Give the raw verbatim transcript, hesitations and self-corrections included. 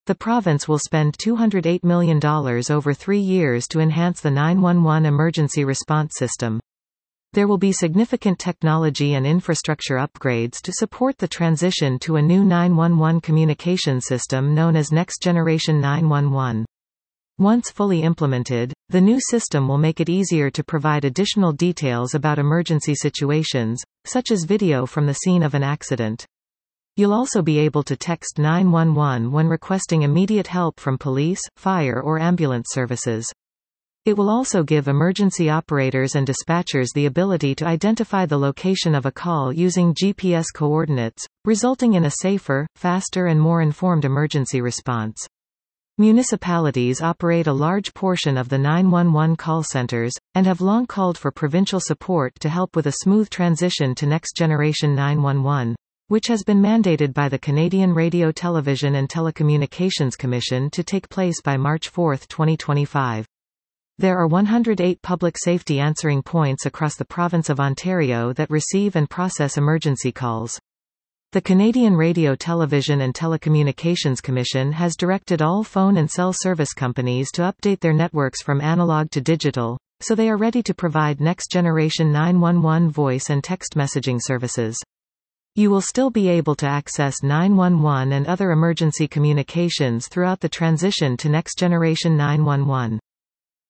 The province will spend two hundred eight million dollars over three years to enhance the nine one one emergency response system. There will be significant technology and infrastructure upgrades to support the transition to a new nine one one communication system known as Next Generation nine one one. Once fully implemented, the new system will make it easier to provide additional details about emergency situations, such as video from the scene of an accident. You'll also be able to text nine one one when requesting immediate help from police, fire or ambulance services. It will also give emergency operators and dispatchers the ability to identify the location of a call using G P S coordinates, resulting in a safer, faster and more informed emergency response. Municipalities operate a large portion of the nine one one call centers, and have long called for provincial support to help with a smooth transition to Next Generation nine one one, which has been mandated by the Canadian Radio Television and Telecommunications Commission to take place by March fourth twenty twenty-five. There are one hundred eight public safety answering points across the province of Ontario that receive and process emergency calls. The Canadian Radio Television and Telecommunications Commission has directed all phone and cell service companies to update their networks from analog to digital, so they are ready to provide next-generation nine one one voice and text messaging services. You will still be able to access nine one one and other emergency communications throughout the transition to Next Generation nine one one.